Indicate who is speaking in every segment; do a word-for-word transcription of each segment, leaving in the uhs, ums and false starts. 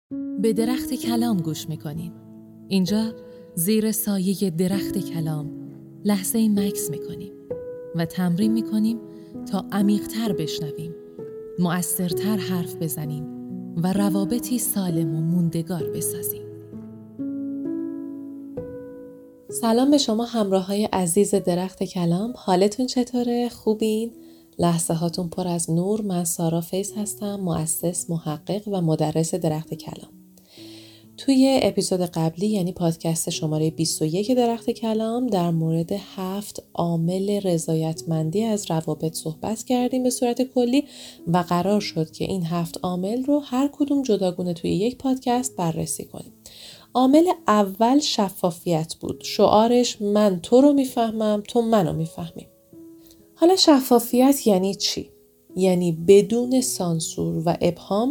Speaker 1: به درخت کلام گوش میکنیم. اینجا زیر سایه درخت کلام لحظه مکث میکنیم و تمرین میکنیم تا عمیق‌تر بشنویم، مؤثرتر حرف بزنیم و روابطی سالم و موندگار بسازیم. سلام به شما همراه‌های عزیز درخت کلام. حالتون چطوره؟ خوبین؟ لحظه هاتون پر از نور. من سارا فیض هستم، مؤسس، محقق و مدرس درخت کلام. توی اپیزود قبلی یعنی پادکست شماره بیست و یک درخت کلام در مورد هفت عامل رضایتمندی از روابط صحبت کردیم به صورت کلی و قرار شد که این هفت عامل رو هر کدوم جداگونه توی یک پادکست بررسی کنیم. عامل اول شفافیت بود. شعارش من تو رو میفهمم، تو منو میفهمی. حالا شفافیت یعنی چی؟ یعنی بدون سانسور و ابهام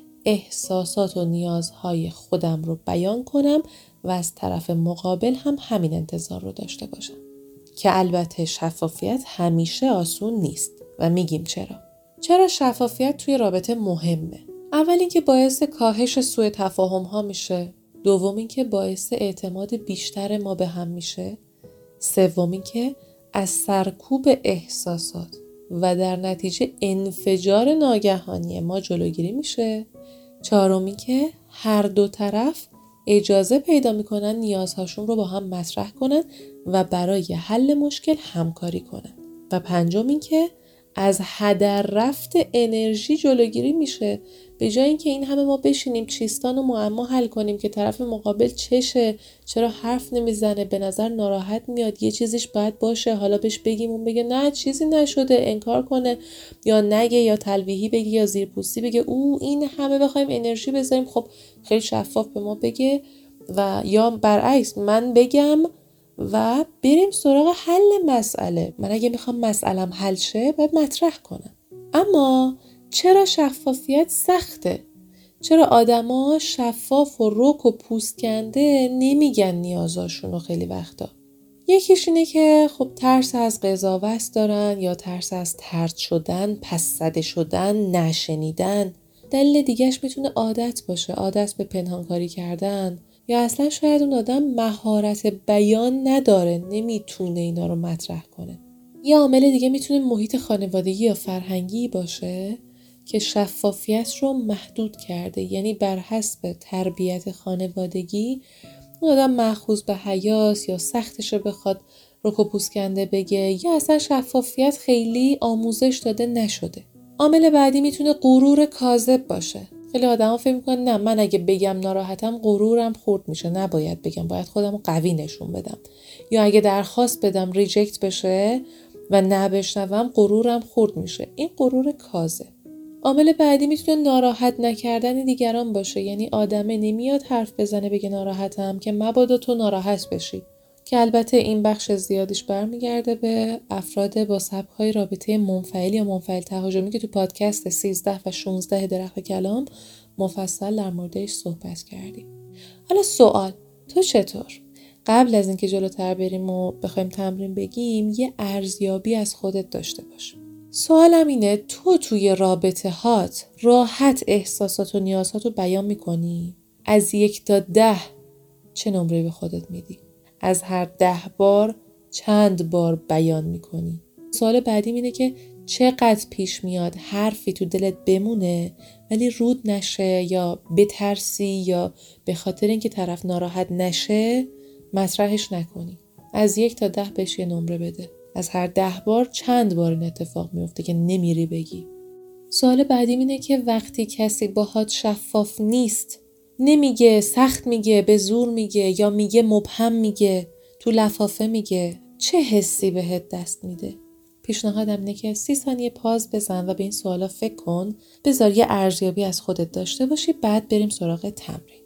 Speaker 1: احساسات و نیازهای خودم رو بیان کنم و از طرف مقابل هم همین انتظار رو داشته باشم. که البته شفافیت همیشه آسون نیست و میگیم چرا. چرا شفافیت توی رابطه مهمه؟ اول اینکه باعث کاهش سوء تفاهم ها میشه. دوم اینکه باعث اعتماد بیشتر ما به هم میشه. سوم اینکه از سرکوب احساسات و در نتیجه انفجار ناگهانی ما جلوگیری میشه. چهارمی که هر دو طرف اجازه پیدا میکنن نیازهاشون رو با هم مطرح کنن و برای حل مشکل همکاری کنن. و پنجم این که از هدر رفت انرژی جلوگیری میشه. به جای اینکه این همه ما بشینیم چیستان و معما حل کنیم که طرف مقابل چشه، چرا حرف نمیزنه، به نظر ناراحت میاد، یه چیزیش باید باشه، حالا بهش بگیم، اون بگه نه چیزی نشده، انکار کنه یا نگه یا تلویحی بگه یا زیرپوستی بگه، او این همه بخوایم انرژی بذاریم. خب خیلی شفاف به ما بگه و یا برعکس من بگم و بریم سراغ حل مسئله. من اگه میخوام مسئلم حل شه باید مطرح کنم. اما چرا شفافیت سخته؟ چرا آدما شفاف و رک و پوست کنده نمیگن نیازاشونو خیلی وقتا؟ یکیش اینه که خب ترس از قضاوت دارن یا ترس از طرد شدن، پس زده شدن، نشنیدن. دلیل دیگهش میتونه عادت باشه، عادت به پنهانکاری کردن، یا اصلا شاید اون آدم مهارت بیان نداره، نمیتونه اینا رو مطرح کنه. یا عامل دیگه میتونه محیط خانوادگی یا فرهنگی باشه که شفافیت رو محدود کرده. یعنی بر حسب تربیت خانوادگی اون آدم مأخوذ به حیاس یا سختش رو بخواد رک و پوست کنده بگه، یا اصلا شفافیت خیلی آموزش داده نشده. عامل بعدی میتونه غرور کاذب باشه. خیلی آدما فکر میکنن نه من اگه بگم ناراحتم غرورم خورد میشه، نباید بگم، باید خودمو قوی نشون بدم. یا اگه درخواست بدم ریجکت بشه و نبشنوم غرورم خورد میشه. این غرور کاذب. عامل بعدی میتونه ناراحت نکردن دیگران باشه. یعنی آدمه نمیاد حرف بزنه بگه ناراحتم که مبادا تو ناراحت بشی. که البته این بخش زیادیش برمیگرده به افراد با سبک‌های رابطه منفعل یا منفعل تهاجمی که تو پادکست سیزده و شانزده درخت کلام مفصل در موردش صحبت کردیم. حالا سوال، تو چطور؟ قبل از اینکه جلوتر بریم و بخوایم تمرین بگیم یه ارزیابی از خودت داشته باش. سوالم اینه، تو توی رابطه هات راحت احساسات و نیازهاتو بیان میکنی؟ از یک تا ده چه نمره به خودت میدی؟ از هر ده بار چند بار بیان میکنی؟ سوال بعدیم اینه که چقدر پیش میاد حرفی تو دلت بمونه ولی رود نشه یا بترسی یا به خاطر اینکه طرف ناراحت نشه مطرحش نکنی؟ از یک تا ده بهش یه نمره بده. از هر ده بار چند بار این اتفاق میفته که نمیری بگی؟ سوال بعدیم اینه که وقتی کسی باهات شفاف نیست، نمیگه، سخت میگه، به زور میگه یا میگه مبهم میگه، تو لفافه میگه، چه حسی بهت دست میده؟ پیشنهادم اینه که سی ثانیه پاز بزن و به این سوالا فکر کن. بذار یه ارزیابی از خودت داشته باشی، بعد بریم سراغ تمرین.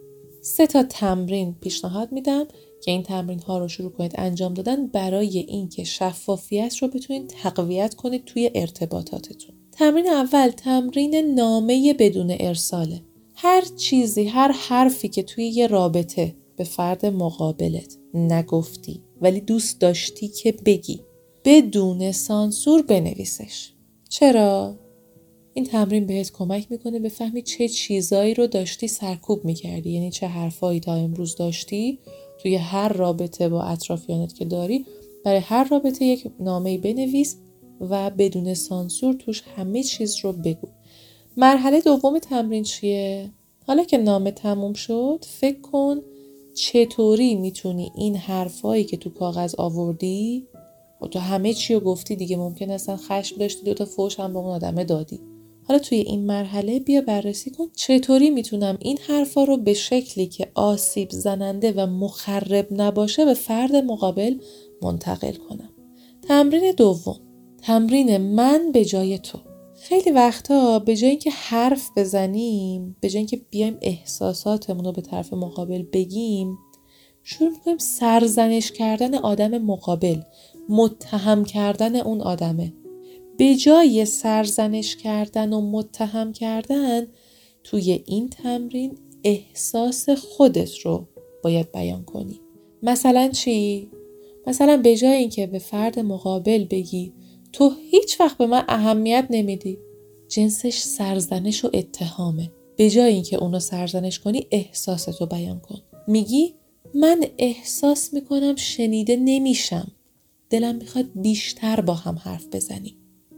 Speaker 1: سه تا تمرین پیشنهاد میدم که این تمرین ها رو شروع کنید انجام دادن برای اینکه شفافیت رو بتونید تقویت کنید توی ارتباطاتتون. تمرین اول تمرین نامه بدون ارساله. هر چیزی، هر حرفی که توی یه رابطه به فرد مقابلت نگفتی ولی دوست داشتی که بگی، بدون سانسور بنویسش. چرا؟ این تمرین بهت کمک میکنه بفهمی چه چیزایی رو داشتی سرکوب میکردی، یعنی چه حرفایی تا امروز داشتی توی هر رابطه با اطرافیانت که داری. برای هر رابطه یک نامه‌ای بنویس و بدون سانسور توش همه چیز رو بگو. مرحله دوم تمرین چیه؟ حالا که نامه تموم شد، فکر کن چطوری میتونی این حرفایی که تو کاغذ آوردی و تو همه چی رو گفتی دیگه، ممکن اصلا خشم داشتی دوتا فوش هم به اون آدمه دادی. حالا توی این مرحله بیا بررسی کن چطوری میتونم این حرفا رو به شکلی که آسیب زننده و مخرب نباشه به فرد مقابل منتقل کنم. تمرین دوم، تمرین من به جای تو. خیلی وقتا به جای اینکه حرف بزنیم، به جای اینکه بیایم احساساتمون رو به طرف مقابل بگیم، شروع میکنیم سرزنش کردن آدم مقابل، متهم کردن اون آدمه. به جای سرزنش کردن و متهم کردن، توی این تمرین احساس خودت رو باید بیان کنی. مثلا چی؟ مثلا به جای اینکه به فرد مقابل بگی تو هیچ وقت به من اهمیت نمیدی، جنسش سرزنش و اتهامه. به جای اینکه اونو سرزنش کنی، احساستو بیان کن. میگی من احساس میکنم شنیده نمیشم، دلم میخواد بیشتر با هم حرف بزنیم.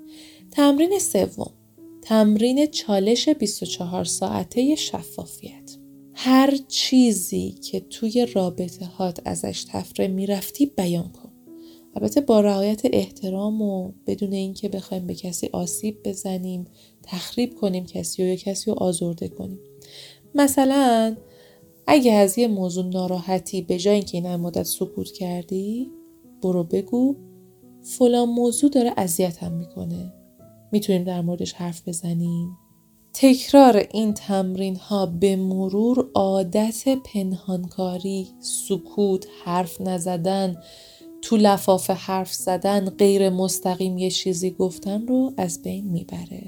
Speaker 1: تمرین سوم، تمرین چالش بیست و چهار ساعته شفافیت. هر چیزی که توی رابطه هات ازش تفره میرفتی بیان کن. البته با رعایت احترام و بدون اینکه بخوایم به کسی آسیب بزنیم، تخریب کنیم کسی و یا کسی رو آزرده کنیم. مثلا اگه از یه موضوع ناراحتی به جای اینکه این مدت سکوت کردی، برو بگو فلان موضوع داره اذیتم میکنه، میتونیم در موردش حرف بزنیم. تکرار این تمرین ها به مرور عادت پنهانکاری، سکوت، حرف نزدن، تو لفاف حرف زدن، غیر مستقیم یه چیزی گفتن رو از بین میبره.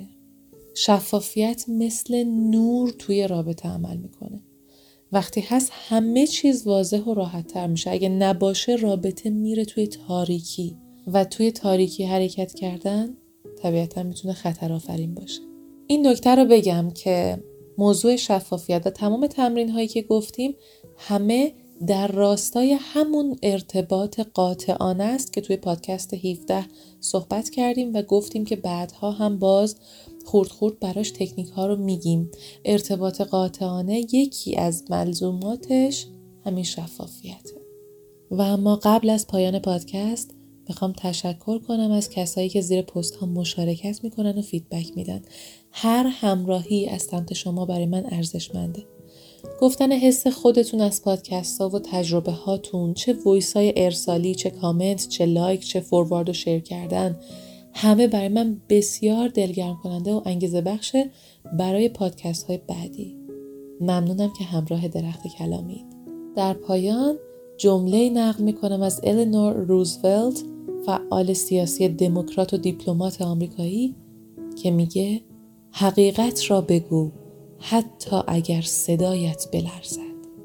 Speaker 1: شفافیت مثل نور توی رابطه عمل میکنه. وقتی هست همه چیز واضح و راحت تر میشه. اگه نباشه رابطه میره توی تاریکی و توی تاریکی حرکت کردن طبیعتا میتونه خطر آفرین باشه. این نکته رو بگم که موضوع شفافیت و تمام تمرین هایی که گفتیم همه در راستای همون ارتباط قاطعانه است که توی پادکست هفده صحبت کردیم و گفتیم که بعدها هم باز خورد خورد براش تکنیک ها رو میگیم. ارتباط قاطعانه یکی از ملزوماتش همین شفافیته. و اما قبل از پایان پادکست میخوام تشکر کنم از کسایی که زیر پست ها مشارکت میکنن و فیدبک میدن. هر همراهی از سمت شما برای من ارزشمنده. گفتن حس خودتون از پادکست ها و تجربه هاتون، چه وایس های ارسالی، چه کامنت، چه لایک، چه فوروارد و شیر کردن، همه برای من بسیار دلگرم کننده و انگیزه بخشه برای پادکست های بعدی. ممنونم که همراه درخت کلامید. در پایان جمله نقل میکنم از الینور روزولت، فعال سیاسی دموکرات و دیپلمات آمریکایی که میگه حقیقت را بگو حتی اگر صدایت بلرزد.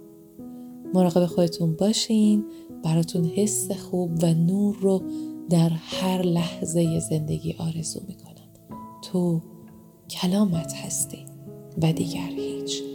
Speaker 1: مراقب خودتون باشین. براتون حس خوب و نور رو در هر لحظه زندگی آرزو میکنم. تو کلامت هستی و دیگر هیچ.